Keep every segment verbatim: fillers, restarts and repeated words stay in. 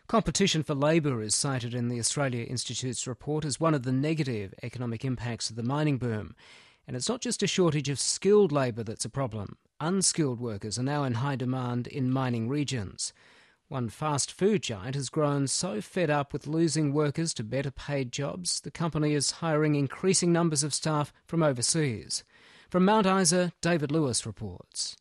Competition for labour is cited in the Australia Institute's report as one of the negative economic impacts of the mining boom. And it's not just a shortage of skilled labour that's a problem. Unskilled workers are now in high demand in mining regions. One fast food giant has grown so fed up with losing workers to better paid jobs, the company is hiring increasing numbers of staff from overseas. From Mount Isa, David Lewis reports.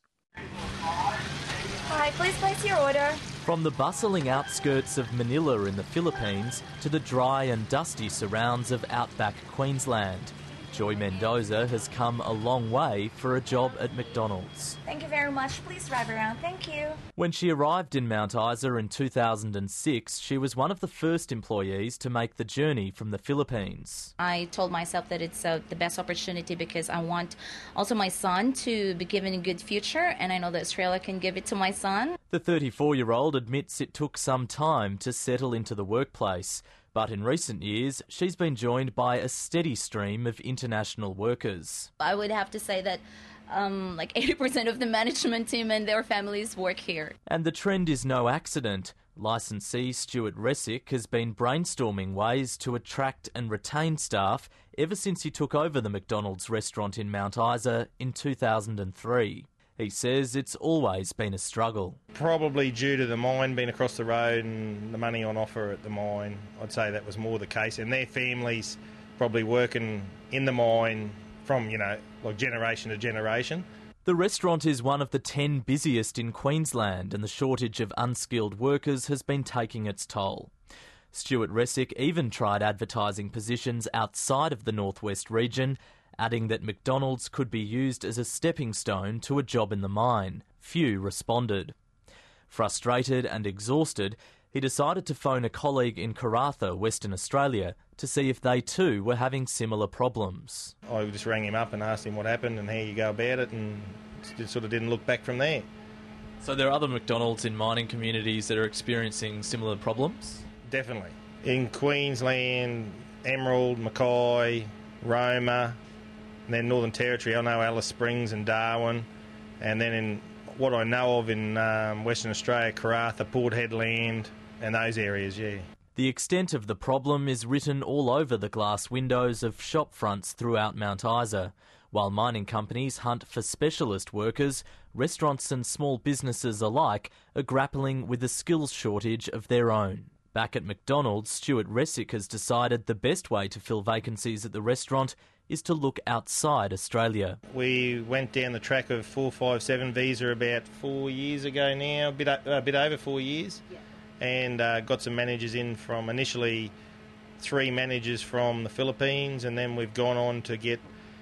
Hi, please place your order. From the bustling outskirts of Manila in the Philippines to the dry and dusty surrounds of outback Queensland, Joy Mendoza has come a long way for a job at McDonald's. Thank you very much. Please drive around. Thank you. When she arrived in Mount Isa in two thousand six, she was one of the first employees to make the journey from the Philippines. I told myself that it's uh, the best opportunity because I want also my son to be given a good future, and I know that Australia can give it to my son. The thirty-four-year-old admits it took some time to settle into the workplace. But in recent years, she's been joined by a steady stream of international workers. I would have to say that um, like eighty percent of the management team and their families work here. And the trend is no accident. Licensee Stuart Resick has been brainstorming ways to attract and retain staff ever since he took over the McDonald's restaurant in Mount Isa in two thousand three. He says it's always been a struggle. Probably due to the mine being across the road and the money on offer at the mine. I'd say that was more the case. And their families probably working in the mine from, you know, like generation to generation. The restaurant is one of the ten busiest in Queensland, and the shortage of unskilled workers has been taking its toll. Stuart Resick even tried advertising positions outside of the Northwest region, adding that McDonald's could be used as a stepping stone to a job in the mine. Few responded. Frustrated and exhausted, he decided to phone a colleague in Karratha, Western Australia, to see if they too were having similar problems. I just rang him up and asked him what happened and how you go about it, and it sort of didn't look back from there. So there are other McDonald's in mining communities that are experiencing similar problems? Definitely. In Queensland, Emerald, Mackay, Roma, and then Northern Territory, I know Alice Springs and Darwin, and then in what I know of in um, Western Australia, Karratha, Port Hedland, and those areas, yeah. The extent of the problem is written all over the glass windows of shop fronts throughout Mount Isa. While mining companies hunt for specialist workers, restaurants and small businesses alike are grappling with a skills shortage of their own. Back at McDonald's, Stuart Resick has decided the best way to fill vacancies at the restaurant is to look outside Australia. We went down the track of four five seven visa about four years ago now, a bit, a bit over four years, yeah. and uh, got some managers in from initially three managers from the Philippines, and then we've gone on to get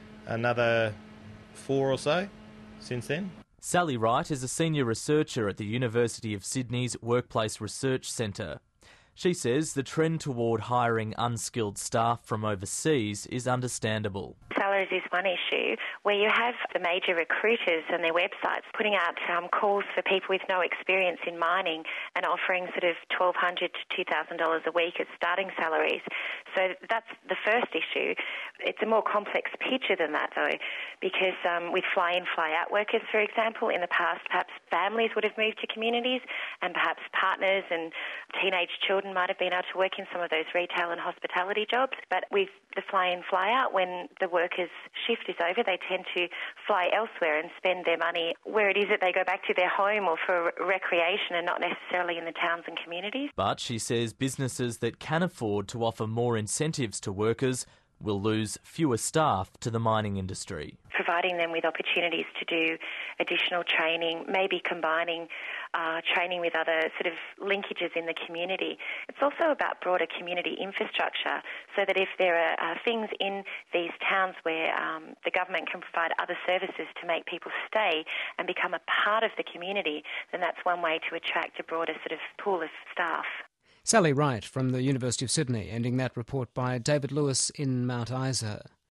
another four or so since then. Sally Wright is a senior researcher at the University of Sydney's Workplace Research Centre. She says the trend toward hiring unskilled staff from overseas is understandable. Salaries is one issue where you have the major recruiters and their websites putting out um, calls for people with no experience in mining and offering sort of twelve hundred dollars to two thousand dollars a week as starting salaries. So that's the first issue. It's a more complex picture than that, though, because um, with fly-in, fly-out workers, for example, in the past, perhaps families would have moved to communities and perhaps partners and teenage children might have been able to work in some of those retail and hospitality jobs. But with the fly-in, fly-out, when the workers' shift is over, they tend to fly elsewhere and spend their money where it is that they go back to their home or for recreation and not necessarily in the towns and communities. But she says businesses that can afford to offer more incentives to workers will lose fewer staff to the mining industry. Providing them with opportunities to do additional training, maybe combining uh, training with other sort of linkages in the community. It's also about broader community infrastructure so that if there are uh, things in these towns where um, the government can provide other services to make people stay and become a part of the community, then that's one way to attract a broader sort of pool of staff. Sally Wright from the University of Sydney, ending that report by David Lewis in Mount Isa.